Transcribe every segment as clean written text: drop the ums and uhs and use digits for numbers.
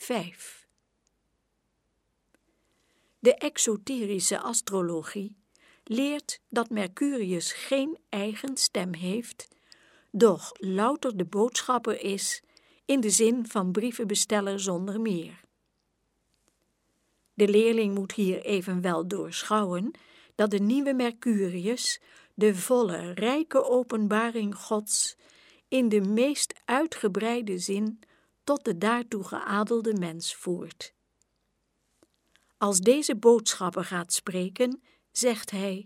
5. De exoterische astrologie leert dat Mercurius geen eigen stem heeft, doch louter de boodschapper is in de zin van brievenbesteller zonder meer. De leerling moet hier evenwel doorschouwen dat de nieuwe Mercurius de volle, rijke openbaring Gods in de meest uitgebreide zin tot de daartoe geadelde mens voert. Als deze boodschapper gaat spreken, zegt hij: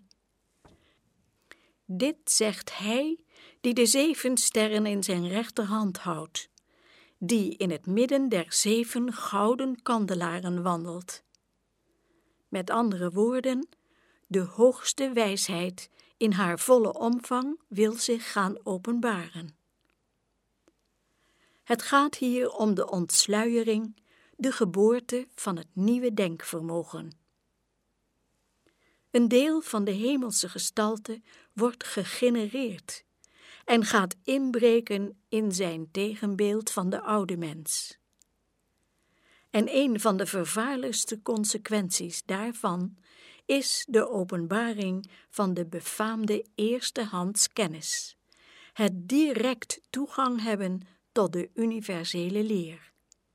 Dit zegt hij die de 7 sterren in zijn rechterhand houdt, die in het midden der 7 gouden kandelaren wandelt. Met andere woorden, de hoogste wijsheid in haar volle omvang wil zich gaan openbaren. Het gaat hier om de ontsluiering, de geboorte van het nieuwe denkvermogen. Een deel van de hemelse gestalte wordt gegenereerd en gaat inbreken in zijn tegenbeeld van de oude mens. En een van de vervaarlijkste consequenties daarvan is de openbaring van de befaamde eerstehands kennis, het direct toegang hebben tot de universele leer.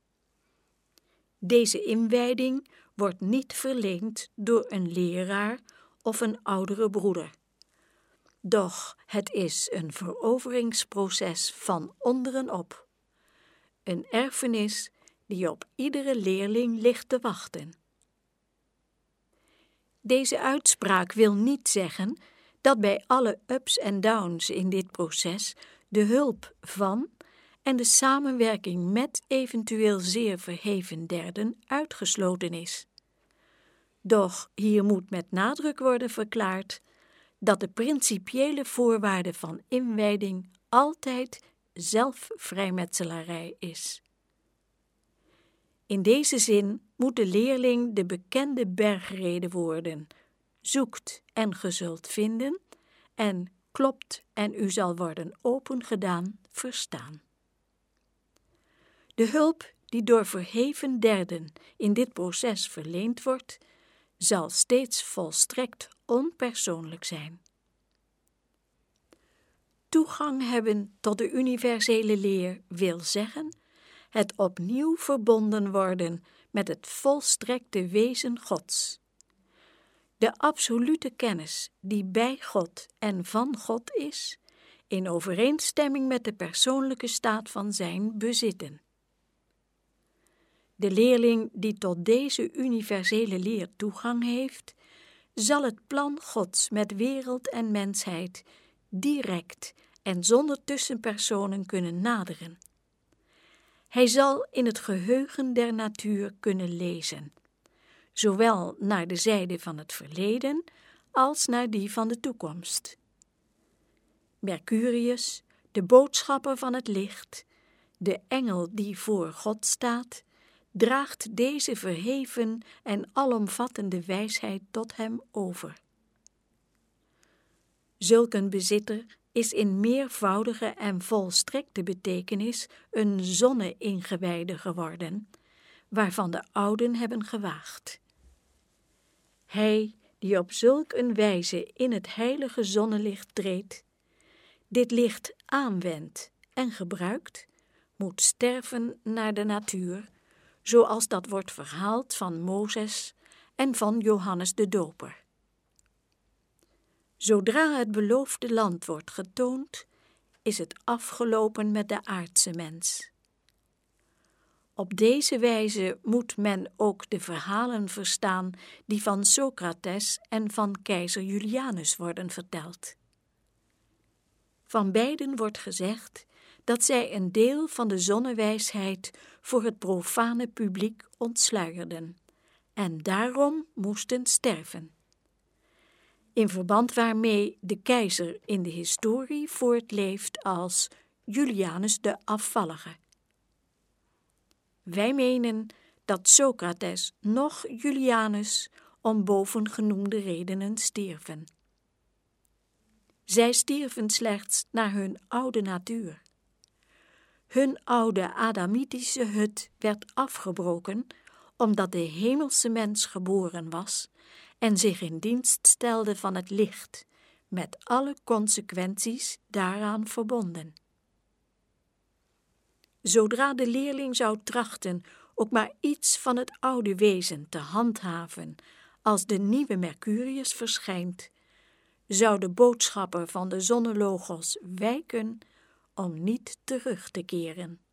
Deze inwijding wordt niet verleend door een leraar of een oudere broeder. Doch het is een veroveringsproces van onderen op, een erfenis die op iedere leerling ligt te wachten. Deze uitspraak wil niet zeggen dat bij alle ups en downs in dit proces de hulp van en de samenwerking met eventueel zeer verheven derden uitgesloten is. Doch hier moet met nadruk worden verklaard dat de principiële voorwaarde van inwijding altijd zelfvrijmetselarij is. In deze zin moet de leerling de bekende bergrede worden: zoekt en ge zult vinden, en klopt en u zal worden opengedaan, verstaan. De hulp die door verheven derden in dit proces verleend wordt, zal steeds volstrekt onpersoonlijk zijn. Toegang hebben tot de universele leer wil zeggen het opnieuw verbonden worden met het volstrekte wezen Gods. De absolute kennis die bij God en van God is, in overeenstemming met de persoonlijke staat van zijn bezitten. De leerling die tot deze universele leer toegang heeft, zal het plan Gods met wereld en mensheid direct en zonder tussenpersonen kunnen naderen. Hij zal in het geheugen der natuur kunnen lezen, zowel naar de zijde van het verleden als naar die van de toekomst. Mercurius, de boodschapper van het licht, de engel die voor God staat, draagt deze verheven en alomvattende wijsheid tot hem over. Zulk een bezitter is in meervoudige en volstrekte betekenis een zonne-ingewijde geworden, waarvan de ouden hebben gewaagd. Hij die op zulk een wijze in het heilige zonnelicht treedt, dit licht aanwendt en gebruikt, moet sterven naar de natuur, zoals dat wordt verhaald van Mozes en van Johannes de Doper. Zodra het beloofde land wordt getoond, is het afgelopen met de aardse mens. Op deze wijze moet men ook de verhalen verstaan die van Socrates en van keizer Julianus worden verteld. Van beiden wordt gezegd dat zij een deel van de zonnewijsheid voor het profane publiek ontsluierden en daarom moesten sterven. In verband waarmee de keizer in de historie voortleeft als Julianus de Afvallige. Wij menen dat Socrates noch Julianus om bovengenoemde redenen stierven. Zij stierven slechts naar hun oude natuur. Hun oude Adamitische hut werd afgebroken, omdat de hemelse mens geboren was en zich in dienst stelde van het licht, met alle consequenties daaraan verbonden. Zodra de leerling zou trachten ook maar iets van het oude wezen te handhaven als de nieuwe Mercurius verschijnt, zou de boodschapper van de zonnelogos wijken om niet terug te keren.